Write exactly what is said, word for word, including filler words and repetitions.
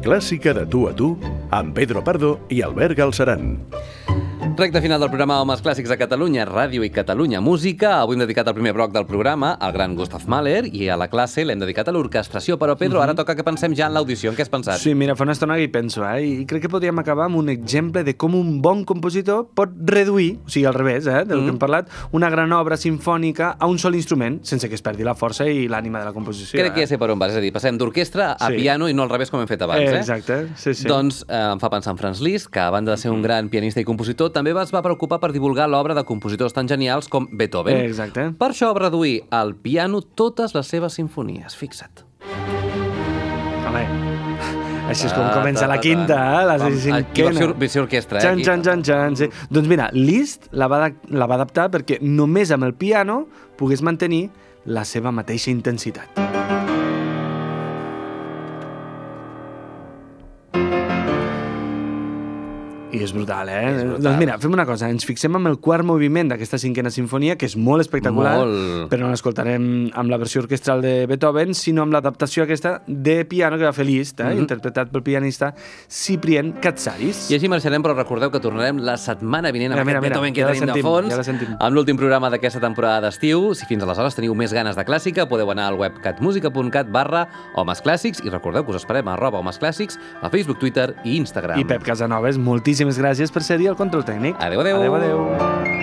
Clàssica de tu a tu, amb Pedro Pardo i Albert Galceran. Recte final del programa Homes Clàssics a Catalunya Ràdio i Catalunya Música. Avui hem dedicat el primer bloc del programa al gran Gustav Mahler i a la classe l'hem dedicat a l'orquestració. Però, Pedro, ara toca que pensem ja en l'audició. En què has pensat? Sí, mira, fa una estona que hi penso, eh? I crec que podríem acabar amb un exemple de com un bon compositor pot reduir, o sigui, al revés, eh, del mm. que hem parlat, una gran obra sinfònica a un sol instrument, sense que es perdi la força i l'ànima de la composició. Crec eh? que ja sé per on vas, és a dir, passem d'orquestra a sí. piano i no al revés com hem fet abans, eh? eh exacte, sí, sí. Doncs eh, em fa pensar en Franz Liszt, que a banda de ser un gran pianista i compositor, també es va preocupar per divulgar l'obra de compositors tan genials com Beethoven. Eh, exacte. Per això va reduir al piano totes les seves sinfonies, fixa't. Home, així és com ah, comença ta, ta, ta. la quinta, eh? La cinquena. Va ser orquestra, eh? Xan, xan, xan, xan, sí. Doncs mira, Liszt la va, la va adaptar perquè només amb el piano pogués mantenir la seva mateixa intensitat. I és brutal, eh? És brutal. Doncs mira, fem una cosa, ens fixem en el quart moviment d'aquesta cinquena sinfonia, que és molt espectacular, molt. Però no l'escoltarem amb la versió orquestral de Beethoven, sinó amb l'adaptació aquesta de piano que va fer Liszt, eh? Mm-hmm. interpretat pel pianista Cyprien Katsaris. I així marxarem, però recordeu que tornarem la setmana vinent amb mira, aquest mira, Beethoven que ja tenim sentim, de fons, ja amb l'últim programa d'aquesta temporada d'estiu. Si fins aleshores teniu més ganes de clàssica, podeu anar al web catmusica.cat barra Homes Clàssics i recordeu que us esperem a arroba Homes Clàssics a Facebook, Twitter i Instagram. I Pep Casanovas, moltíssimes gràcies per ser-hi al control tècnic. Adéu, adéu. Adéu, adéu.